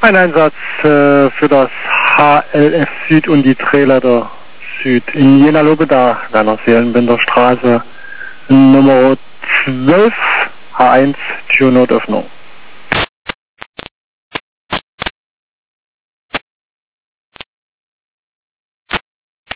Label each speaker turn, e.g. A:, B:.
A: Ein Einsatz für das HLF Süd und die Trailer Süd in Jena Lobeda, Werner Seelenbinder Straße, Nummer 12, H1, Türnotöffnung.